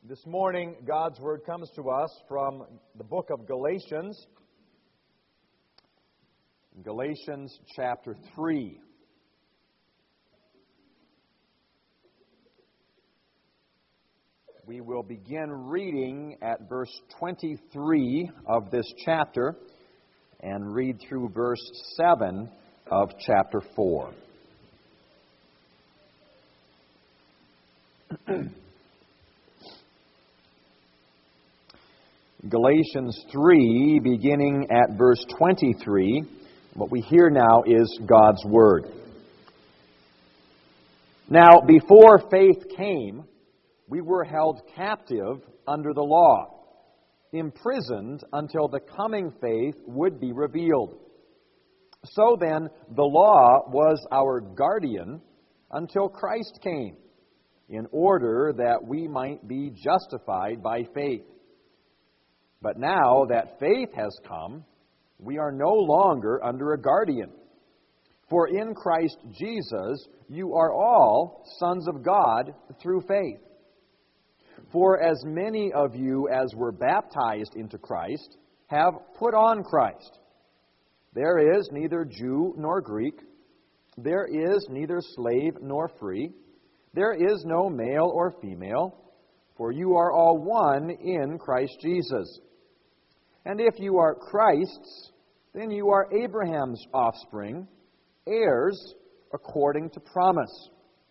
This morning, God's Word comes to us from the book of Galatians, Galatians chapter 3. We will begin reading at verse 23 of this chapter and read through verse 7 of chapter 4. Galatians 3, beginning at verse 23, what we hear now is God's Word. Now, before faith came, we were held captive under the law, imprisoned until the coming faith would be revealed. So then, the law was our guardian until Christ came, in order that we might be justified by faith. But now that faith has come, we are no longer under a guardian. For in Christ Jesus you are all sons of God through faith. For as many of you as were baptized into Christ have put on Christ. There is neither Jew nor Greek. There is neither slave nor free. There is no male or female. For you are all one in Christ Jesus. And if you are Christ's, then you are Abraham's offspring, heirs according to promise.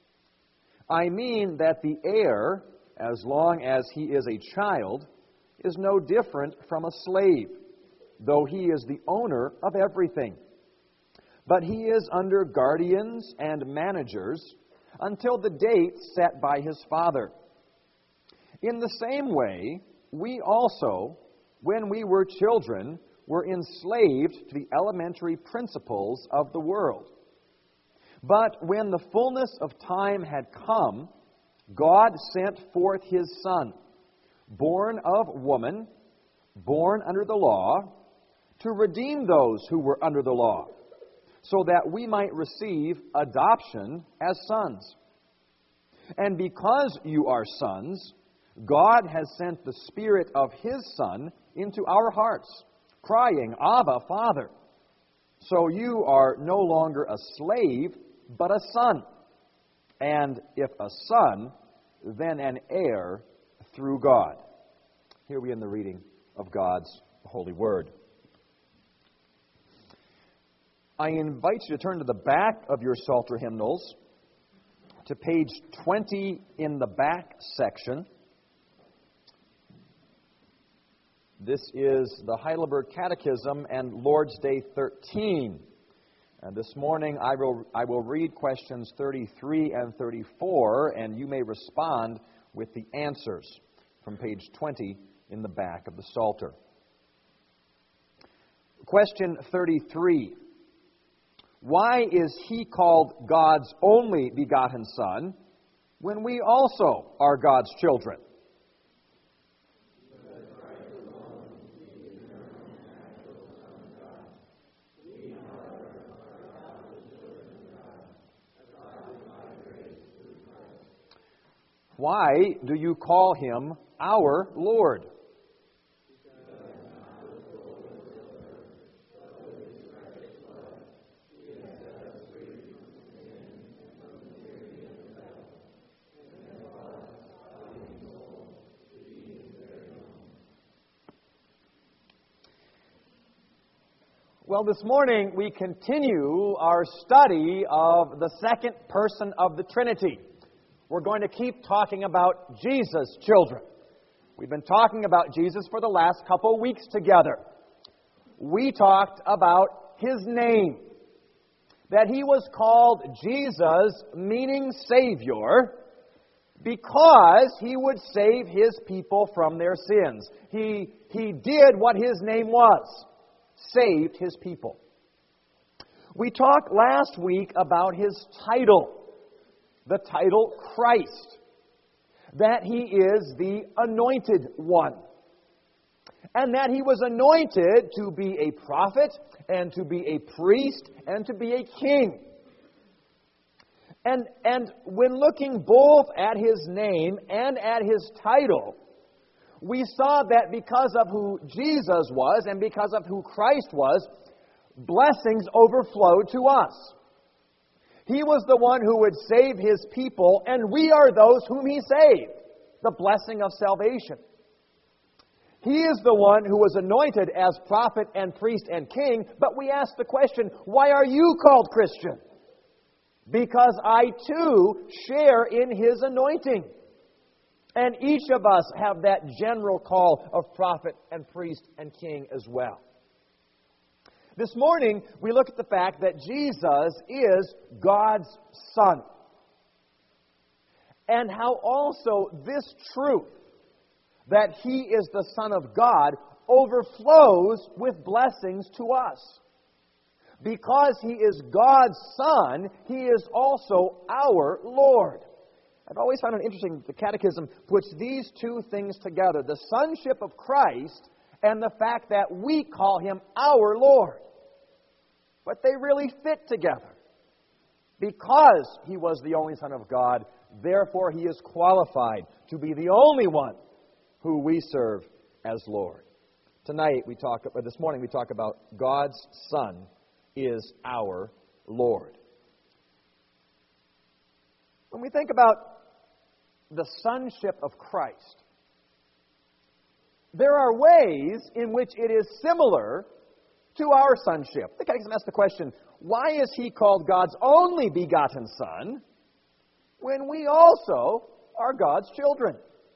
I mean that the heir, as long as he is a child, is no different from a slave, though he is the owner of everything. But he is under guardians and managers until the date set by his father. In the same way, we also, when we were children, were enslaved to the elementary principles of the world. But when the fullness of time had come, God sent forth His Son, born of woman, born under the law, to redeem those who were under the law, so that we might receive adoption as sons. And because you are sons, God has sent the Spirit of His Son into our hearts, crying, Abba, Father. So you are no longer a slave, but a son. And if a son, then an heir through God. Here we end the reading of God's holy word. I invite you to turn to the back of your Psalter hymnals, to page 20 in the back section. This is the Heidelberg Catechism and Lord's Day 13. This morning I will read questions 33 and 34, and you may respond with the answers from page 20 in the back of the Psalter. Question 33. Why is He called God's only begotten Son when we also are God's children? Why do you call Him our Lord? Well, this morning we continue our study of the second person of the Trinity. We're going to keep talking about Jesus' children. We've been talking about Jesus for the last couple weeks together. We talked about His name, that He was called Jesus, meaning Savior, because He would save His people from their sins. He did what His name was, saved His people. We talked last week about His title, the title Christ, that He is the Anointed One, and that He was anointed to be a prophet, and to be a priest, and to be a king. And when looking both at His name and at His title, we saw that because of who Jesus was and because of who Christ was, blessings overflowed to us. He was the one who would save His people, and we are those whom He saved. The blessing of salvation. He is the one who was anointed as prophet and priest and king, but we ask the question, why are you called Christian? Because I too share in His anointing. And each of us have that general call of prophet and priest and king as well. This morning, we look at the fact that Jesus is God's Son. And how also this truth, that He is the Son of God, overflows with blessings to us. Because He is God's Son, He is also our Lord. I've always found it interesting that the Catechism puts these two things together, the sonship of Christ and the fact that we call Him our Lord. But they really fit together. Because He was the only Son of God, therefore He is qualified to be the only one who we serve as Lord. This morning we talk about God's Son is our Lord. When we think about the sonship of Christ, there are ways in which it is similar to our sonship. The Catechism asks the question, why is He called God's only begotten Son when we also are God's children?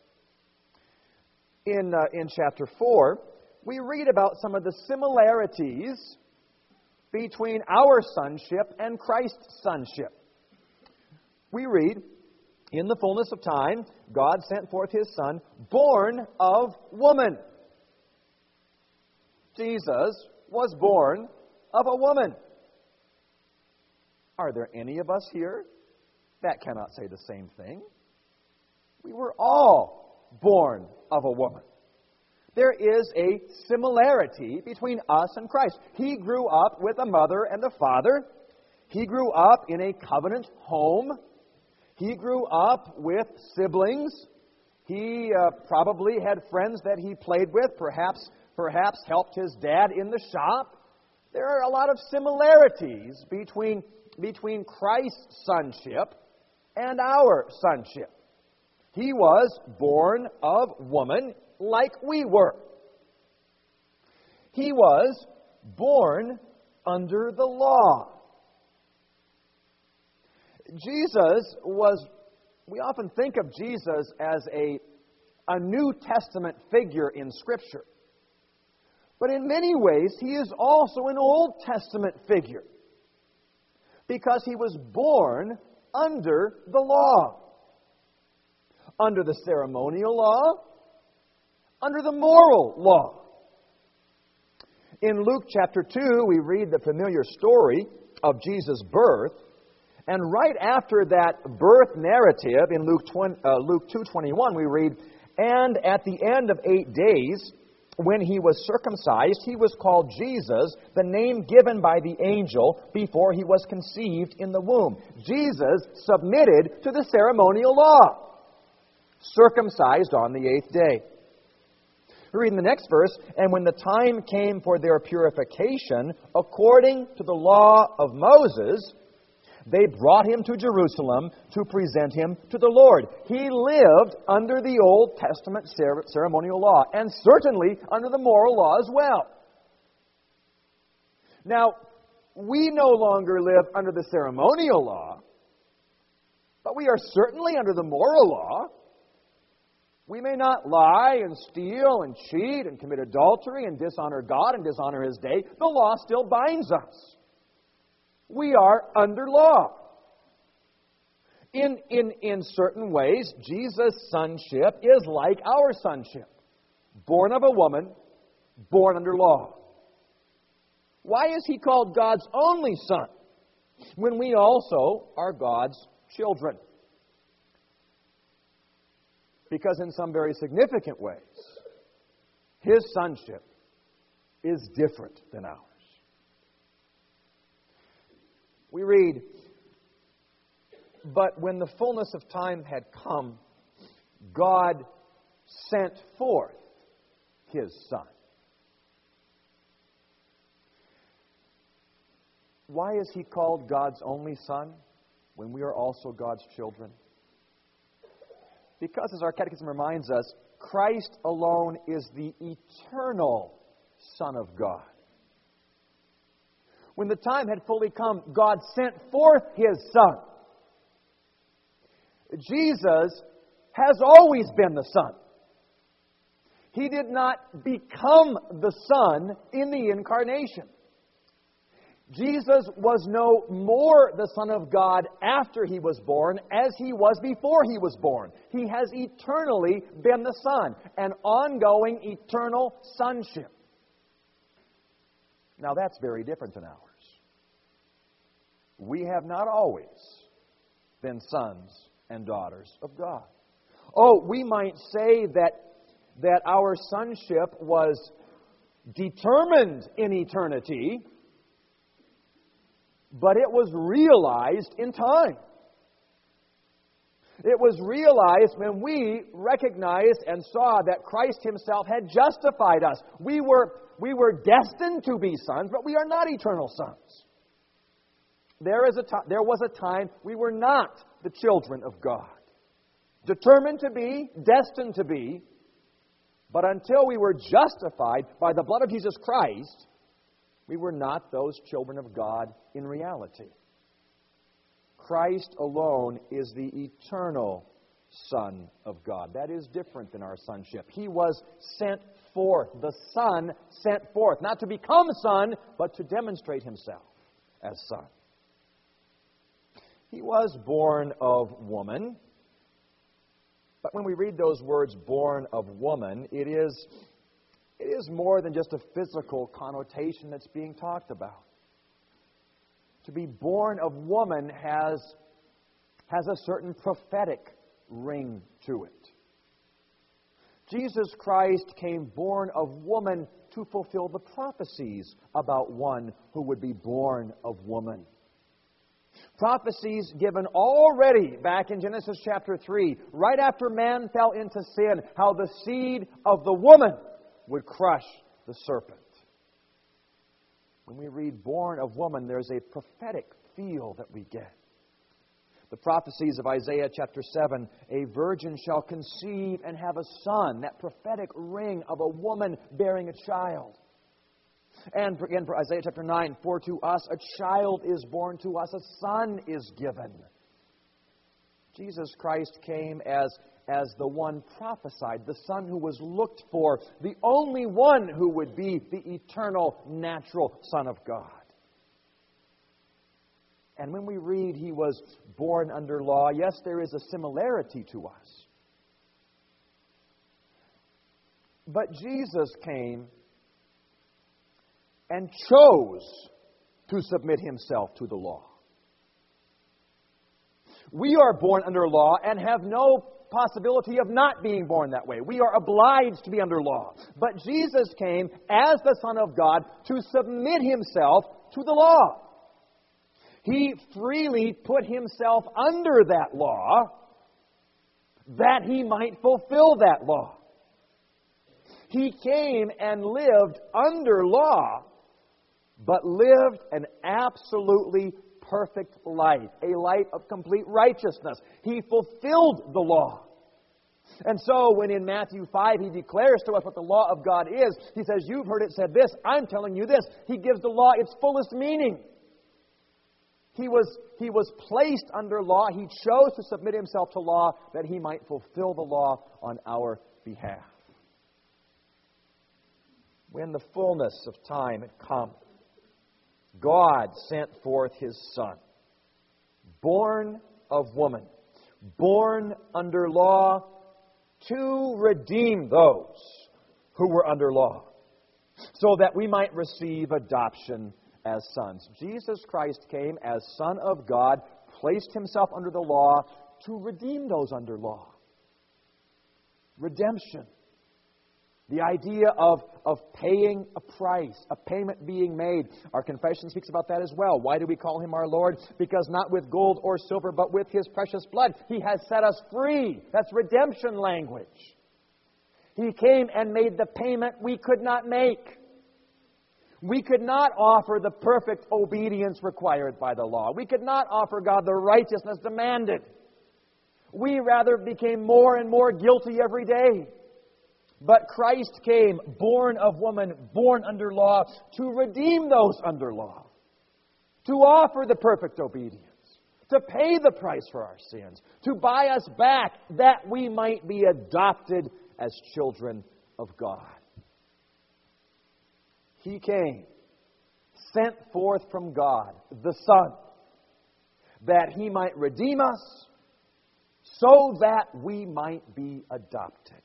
In chapter 4, we read about some of the similarities between our sonship and Christ's sonship. We read, in the fullness of time, God sent forth His Son, born of woman. Jesus was born of a woman. Are there any of us here that cannot say the same thing? We were all born of a woman. There is a similarity between us and Christ. He grew up with a mother and a father. He grew up in a covenant home. He grew up with siblings. He probably had friends that he played with, perhaps helped his dad in the shop. There are a lot of similarities between Christ's sonship and our sonship. He was born of woman like we were. He was born under the law. We often think of Jesus as a New Testament figure in Scripture. But in many ways, He is also an Old Testament figure. Because He was born under the law. Under the ceremonial law, under the moral law. In Luke chapter 2, we read the familiar story of Jesus' birth. And right after that birth narrative, in Luke 2:21, we read, "And at the end of 8 days, when He was circumcised, He was called Jesus, the name given by the angel before He was conceived in the womb." Jesus submitted to the ceremonial law, circumcised on the 8th day. We read in the next verse, "And when the time came for their purification, according to the law of Moses, they brought Him to Jerusalem to present Him to the Lord." He lived under the Old Testament ceremonial law, and certainly under the moral law as well. Now, we no longer live under the ceremonial law, but we are certainly under the moral law. We may not lie and steal and cheat and commit adultery and dishonor God and dishonor His day. The law still binds us. We are under law. In certain ways, Jesus' sonship is like our sonship. Born of a woman, born under law. Why is He called God's only Son when we also are God's children? Because in some very significant ways, His sonship is different than ours. We read But when the fullness of time had come, God sent forth His Son. Why is He called God's only Son when we are also God's children? Because, as our Catechism reminds us, Christ alone is the eternal Son of God. When the time had fully come, God sent forth His Son. Jesus has always been the Son. He did not become the Son in the Incarnation. Jesus was no more the Son of God after He was born as He was before He was born. He has eternally been the Son, an ongoing eternal sonship. Now that's very different than ours. We have not always been sons and daughters of God. Oh, we might say that our sonship was determined in eternity, but it was realized in time. It was realized when we recognized and saw that Christ Himself had justified us. We were destined to be sons, but we are not eternal sons. There was a time we were not the children of God. Determined to be, destined to be, but until we were justified by the blood of Jesus Christ, we were not those children of God in reality. Christ alone is the eternal Son of God. That is different than our sonship. He was sent forth, the Son sent forth, not to become Son, but to demonstrate Himself as Son. He was born of woman, but when we read those words, born of woman, it is more than just a physical connotation that's being talked about. To be born of woman has a certain prophetic ring to it. Jesus Christ came born of woman to fulfill the prophecies about one who would be born of woman. Prophecies given already back in Genesis chapter 3, right after man fell into sin, how the seed of the woman would crush the serpent. When we read born of woman, there's a prophetic feel that we get. The prophecies of Isaiah chapter 7, a virgin shall conceive and have a son, that prophetic ring of a woman bearing a child. And again, for Isaiah chapter 9, for to us a child is born, to us a son is given. Jesus Christ came as the one prophesied, the Son who was looked for, the only one who would be the eternal, natural Son of God. And when we read He was born under law, yes, there is a similarity to us. But Jesus came and chose to submit Himself to the law. We are born under law and have no possibility of not being born that way. We are obliged to be under law. But Jesus came as the Son of God to submit Himself to the law. He freely put Himself under that law that He might fulfill that law. He came and lived under law, but lived an absolutely perfect life, a life of complete righteousness. He fulfilled the law. And so when in Matthew 5 He declares to us what the law of God is, He says, you've heard it said this, I'm telling you this. He gives the law its fullest meaning. He was placed under law. He chose to submit Himself to law that He might fulfill the law on our behalf. When the fullness of time had come, God sent forth His Son, born of woman, born under law, to redeem those who were under law, so that we might receive adoption as sons. Jesus Christ came as Son of God, placed Himself under the law to redeem those under law. Redemption. The idea of paying a price, a payment being made. Our confession speaks about that as well. Why do we call Him our Lord? Because not with gold or silver, but with His precious blood, He has set us free. That's redemption language. He came and made the payment we could not make. We could not offer the perfect obedience required by the law. We could not offer God the righteousness demanded. We rather became more and more guilty every day. But Christ came, born of woman, born under law, to redeem those under law, to offer the perfect obedience, to pay the price for our sins, to buy us back that we might be adopted as children of God. He came, sent forth from God, the Son, that He might redeem us so that we might be adopted.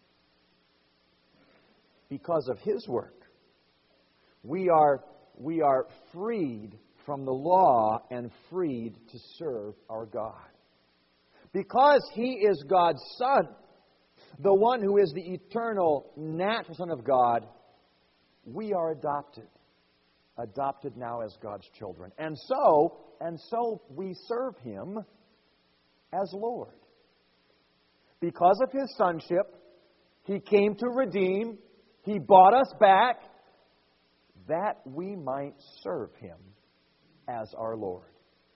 Because of His work, we are freed from the law and freed to serve our God. Because He is God's Son, the one who is the eternal, natural Son of God, we are adopted. Adopted now as God's children. And so we serve Him as Lord. Because of His sonship, He came to redeem. He bought us back that we might serve Him as our Lord.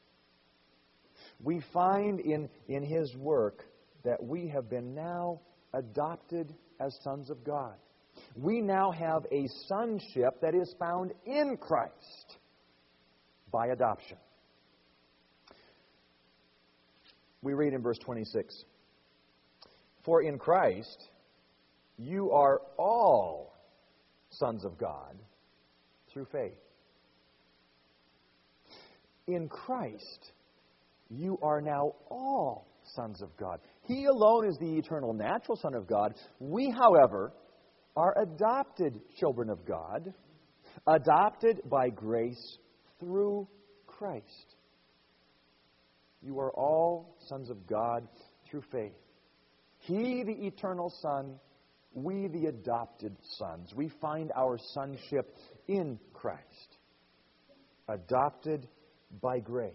We find in His work that we have been now adopted as sons of God. We now have a sonship that is found in Christ by adoption. We read in verse 26, "For in Christ you are all sons of God through faith." In Christ, you are now all sons of God. He alone is the eternal, natural Son of God. We, however, are adopted children of God, adopted by grace through Christ. You are all sons of God through faith. He, the eternal Son, we, the adopted sons. We find our sonship in Christ, adopted by grace.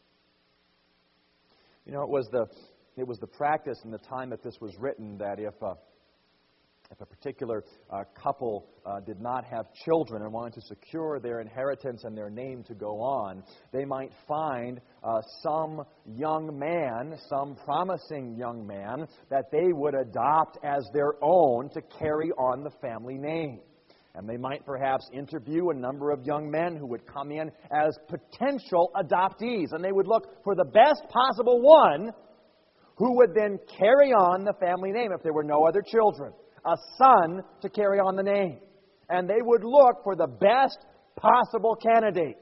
You know, it was the practice in the time that this was written that if a particular couple did not have children and wanted to secure their inheritance and their name to go on, they might find some young man, some promising young man, that they would adopt as their own to carry on the family name. And they might perhaps interview a number of young men who would come in as potential adoptees. And they would look for the best possible one who would then carry on the family name if there were no other children. A son to carry on the name. And they would look for the best possible candidate.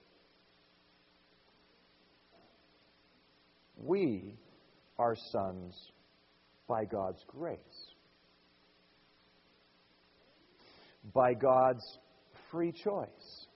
We are sons by God's grace. By God's free choice.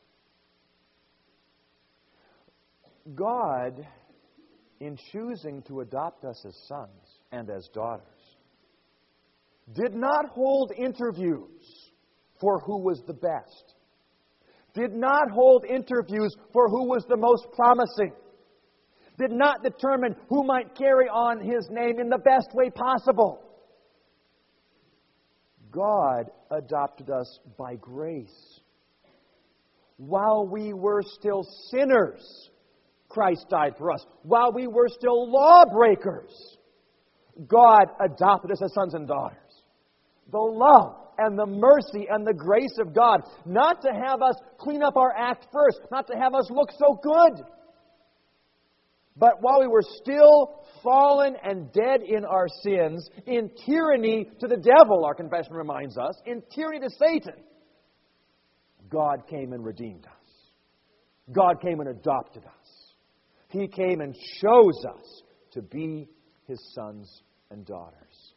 God, in choosing to adopt us as sons and as daughters, did not hold interviews for who was the best. Did not hold interviews for who was the most promising. Did not determine who might carry on His name in the best way possible. God adopted us by grace. While we were still sinners, Christ died for us. While we were still lawbreakers, God adopted us as sons and daughters. The love and the mercy and the grace of God, not to have us clean up our act first, not to have us look so good, but while we were still fallen and dead in our sins, in tyranny to the devil, our confession reminds us, in tyranny to Satan, God came and redeemed us. God came and adopted us. He came and chose us to be His sons and daughters.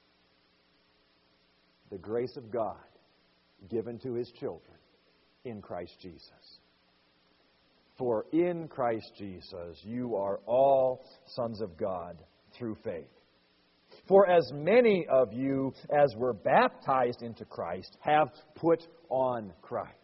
The grace of God given to His children in Christ Jesus. For in Christ Jesus you are all sons of God through faith. For as many of you as were baptized into Christ have put on Christ.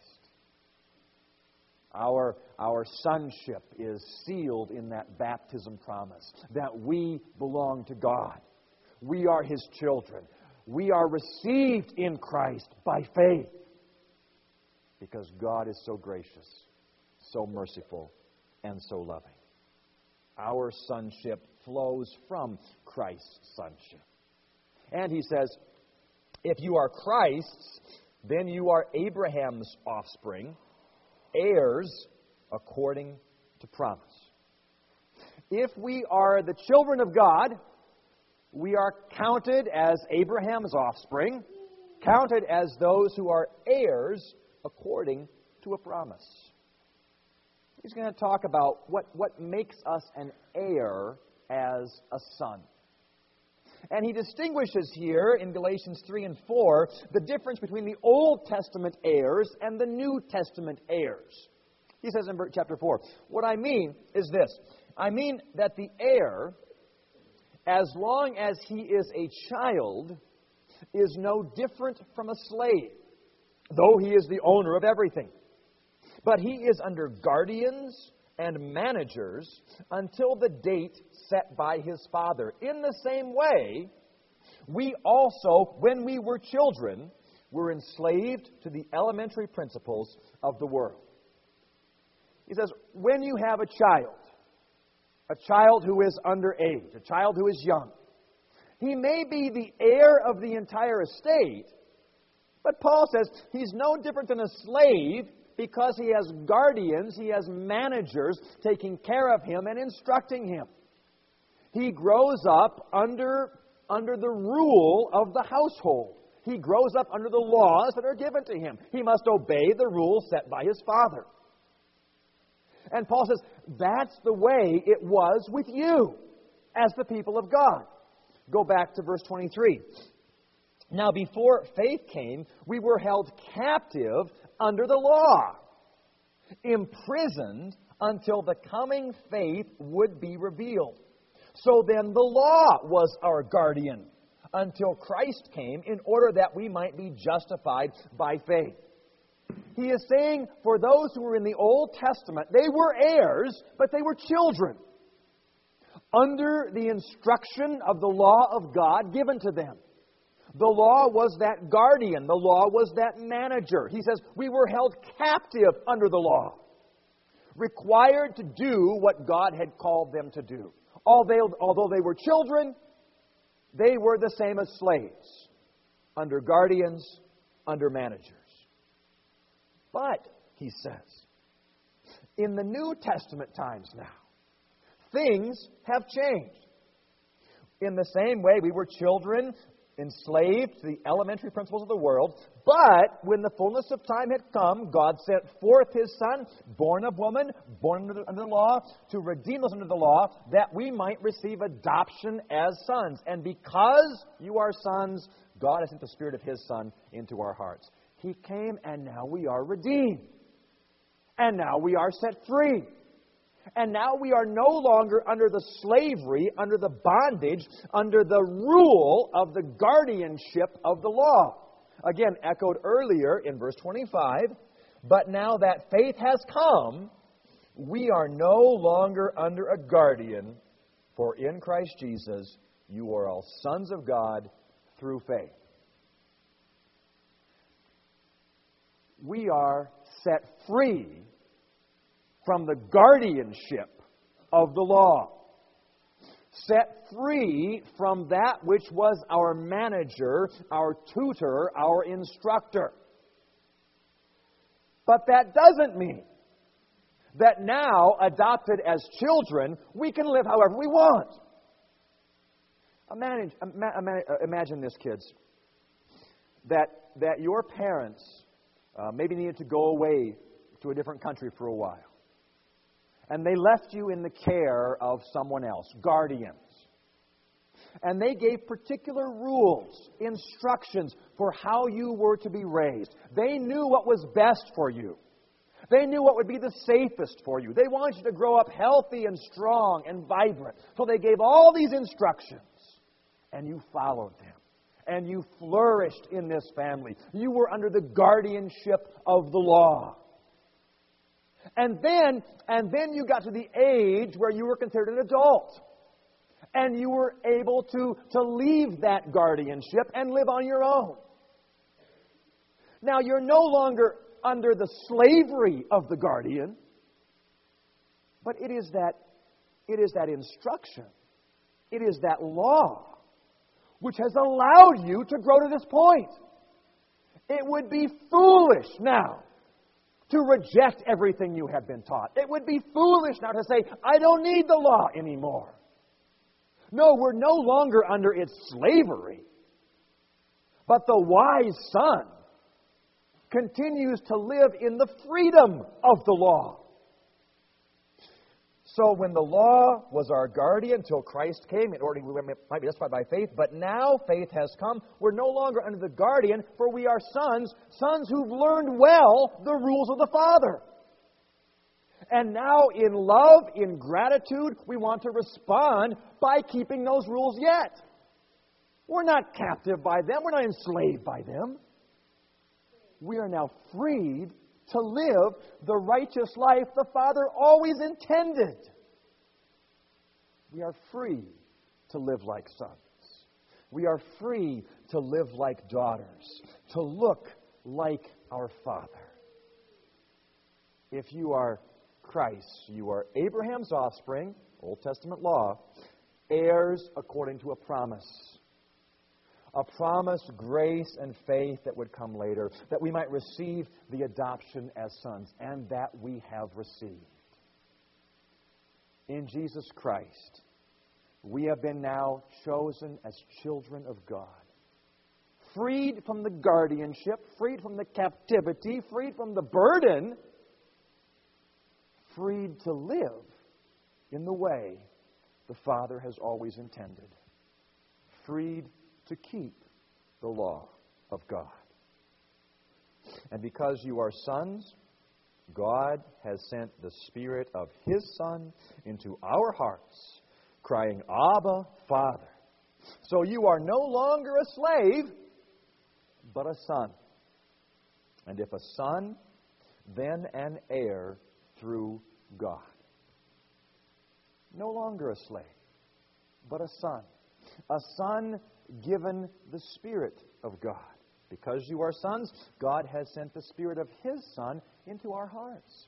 Our sonship is sealed in that baptism promise, that we belong to God. We are His children. We are received in Christ by faith, because God is so gracious, so merciful, and so loving. Our sonship flows from Christ's sonship. And he says, if you are Christ's, then you are Abraham's offspring, heirs according to promise. If we are the children of God, we are counted as Abraham's offspring, counted as those who are heirs according to a promise. He's going to talk about what makes us an heir as a son. And he distinguishes here in Galatians 3 and 4 the difference between the Old Testament heirs and the New Testament heirs. He says in chapter 4, what I mean is this. I mean that the heir, as long as he is a child, is no different from a slave, though he is the owner of everything. But he is under guardians and managers until the date set by his father. In the same way, we also, when we were children, were enslaved to the elementary principles of the world. He says, when you have a child who is underage, a child who is young, he may be the heir of the entire estate, but Paul says he's no different than a slave because he has guardians, he has managers taking care of him and instructing him. He grows up under the rule of the household. He grows up under the laws that are given to him. He must obey the rules set by his father. And Paul says, that's the way it was with you as the people of God. Go back to verse 23. Now, before faith came, we were held captive under the law, imprisoned until the coming faith would be revealed. So then the law was our guardian until Christ came in order that we might be justified by faith. He is saying for those who were in the Old Testament, they were heirs, but they were children, under the instruction of the law of God given to them. The law was that guardian. The law was that manager. He says, we were held captive under the law, required to do what God had called them to do. Although they were children, they were the same as slaves, under guardians, under managers. But, he says, in the New Testament times now, things have changed. In the same way, we were children enslaved to the elementary principles of the world, but when the fullness of time had come, God sent forth His Son, born of woman, born under the law, to redeem us under the law, that we might receive adoption as sons. And because you are sons, God has sent the Spirit of His Son into our hearts. He came, and now we are redeemed. And now we are set free. And now we are no longer under the slavery, under the bondage, under the rule of the guardianship of the law. Again, echoed earlier in verse 25, but now that faith has come, we are no longer under a guardian, for in Christ Jesus you are all sons of God through faith. We are set free from the guardianship of the law, set free from that which was our manager, our tutor, our instructor. But that doesn't mean that now, adopted as children, we can live however we want. Imagine this, kids, that your parents maybe needed to go away to a different country for a while. And they left you in the care of someone else, guardians. And they gave particular rules, instructions for how you were to be raised. They knew what was best for you. They knew what would be the safest for you. They wanted you to grow up healthy and strong and vibrant. So they gave all these instructions. and you followed them. And you flourished in this family. You were under the guardianship of the law. And then you got to the age where you were considered an adult. And you were able to leave that guardianship and live on your own. Now you're no longer under the slavery of the guardian, but it is that instruction, it is that law which has allowed you to grow to this point. It would be foolish now to reject everything you have been taught. It would be foolish now to say, I don't need the law anymore. No, we're no longer under its slavery. But the wise son continues to live in the freedom of the law. So when the law was our guardian till Christ came, in order we might be justified by faith, but now faith has come, we're no longer under the guardian, for we are sons who've learned well the rules of the Father. And now in love, in gratitude, we want to respond by keeping those rules yet. We're not captive by them. We're not enslaved by them. We are now freed to live the righteous life the Father always intended. We are free to live like sons. We are free to live like daughters, to look like our Father. If you are Christ, you are Abraham's offspring, Old Testament law, heirs according to a promise. A promised grace and faith that would come later, that we might receive the adoption as sons, and that we have received. In Jesus Christ, we have been now chosen as children of God. Freed from the guardianship, freed from the captivity, freed from the burden, freed to live in the way the Father has always intended. Freed to keep the law of God. And because you are sons, God has sent the Spirit of His Son into our hearts, crying, Abba, Father. So you are no longer a slave, but a son. And if a son, then an heir through God. No longer a slave, but a son. A son given the Spirit of God. Because you are sons, God has sent the Spirit of His Son into our hearts.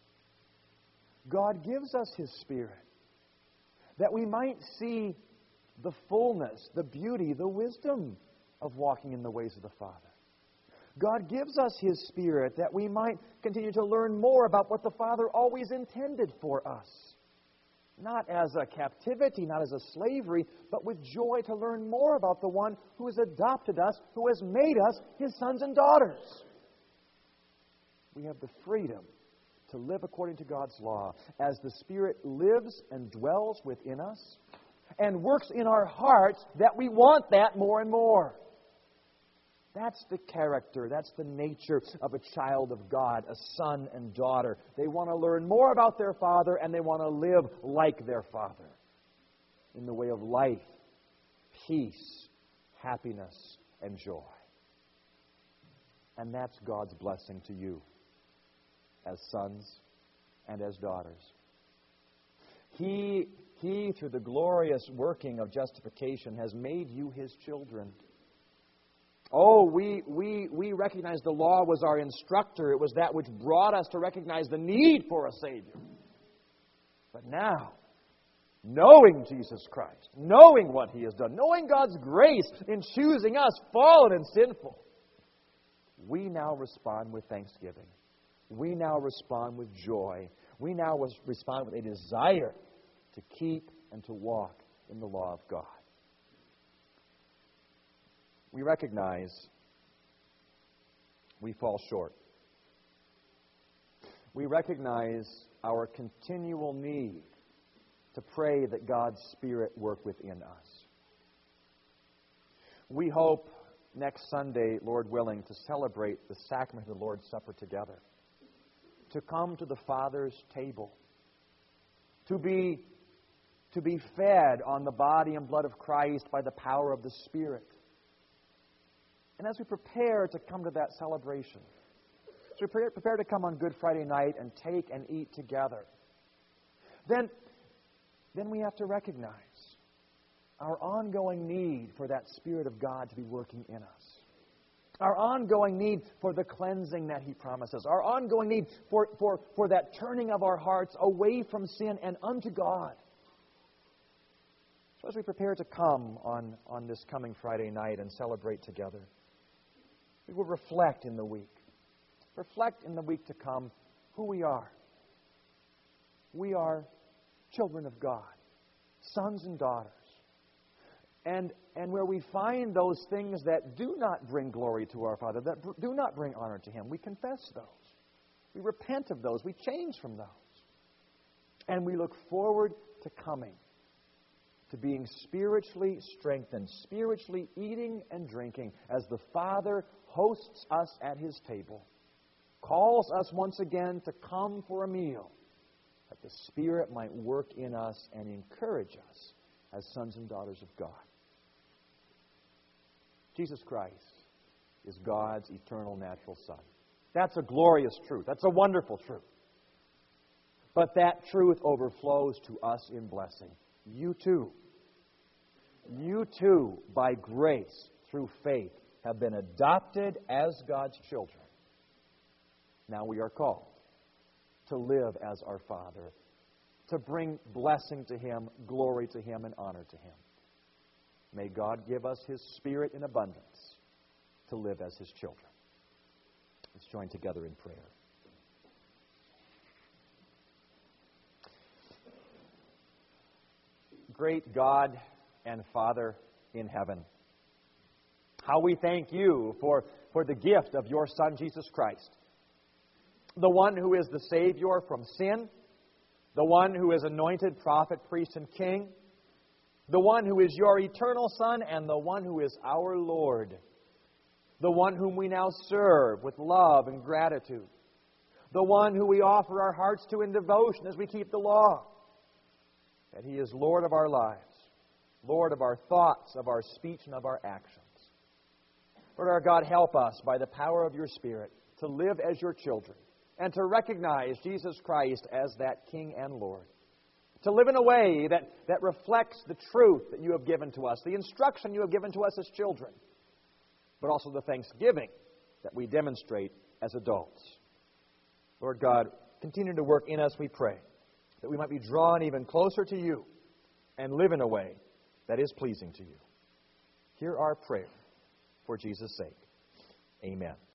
God gives us His Spirit that we might see the fullness, the beauty, the wisdom of walking in the ways of the Father. God gives us His Spirit that we might continue to learn more about what the Father always intended for us. Not as a captivity, not as a slavery, but with joy to learn more about the one who has adopted us, who has made us His sons and daughters. We have the freedom to live according to God's law as the Spirit lives and dwells within us and works in our hearts that we want that more and more. That's the character, that's the nature of a child of God, a son and daughter. They want to learn more about their Father, and they want to live like their Father in the way of life, peace, happiness, and joy. And that's God's blessing to you as sons and as daughters. He, through the glorious working of justification, has made you His children. Oh, we recognize the law was our instructor. It was that which brought us to recognize the need for a Savior. But now, knowing Jesus Christ, knowing what He has done, knowing God's grace in choosing us, fallen and sinful, we now respond with thanksgiving. We now respond with joy. We now respond with a desire to keep and to walk in the law of God. We recognize we fall short. We recognize our continual need to pray that God's Spirit work within us. We hope next Sunday, Lord willing, to celebrate the sacrament of the Lord's Supper together, to come to the Father's table, to be to be fed on the body and blood of Christ by the power of the Spirit. And as we prepare to come to that celebration, as we prepare to come on Good Friday night and take and eat together, then we have to recognize our ongoing need for that Spirit of God to be working in us. Our ongoing need for the cleansing that He promises. Our ongoing need for that turning of our hearts away from sin and unto God. So as we prepare to come on this coming Friday night and celebrate together, we will reflect in the week. Reflect in the week to come who we are. We are children of God, sons and daughters. And where we find those things that do not bring glory to our Father, that do not bring honor to Him, we confess those. We repent of those. We change from those. And we look forward to coming, to being spiritually strengthened, spiritually eating and drinking as the Father hosts us at His table, calls us once again to come for a meal, that the Spirit might work in us and encourage us as sons and daughters of God. Jesus Christ is God's eternal natural Son. That's a glorious truth. That's a wonderful truth. But that truth overflows to us in blessing. You too, by grace, through faith, have been adopted as God's children. Now we are called to live as our Father, to bring blessing to Him, glory to Him, and honor to Him. May God give us His Spirit in abundance to live as His children. Let's join together in prayer. Great God and Father in heaven, how we thank You for the gift of Your Son, Jesus Christ, the one who is the Savior from sin, the one who is anointed prophet, priest, and king, the one who is Your eternal Son, and the one who is our Lord, the one whom we now serve with love and gratitude, the one who we offer our hearts to in devotion as we keep the law, that He is Lord of our lives, Lord of our thoughts, of our speech, and of our actions. Lord our God, help us by the power of Your Spirit to live as Your children and to recognize Jesus Christ as that King and Lord. To live in a way that reflects the truth that You have given to us, the instruction You have given to us as children, but also the thanksgiving that we demonstrate as adults. Lord God, continue to work in us, we pray, that we might be drawn even closer to You and live in a way that is pleasing to You. Hear our prayer for Jesus' sake. Amen.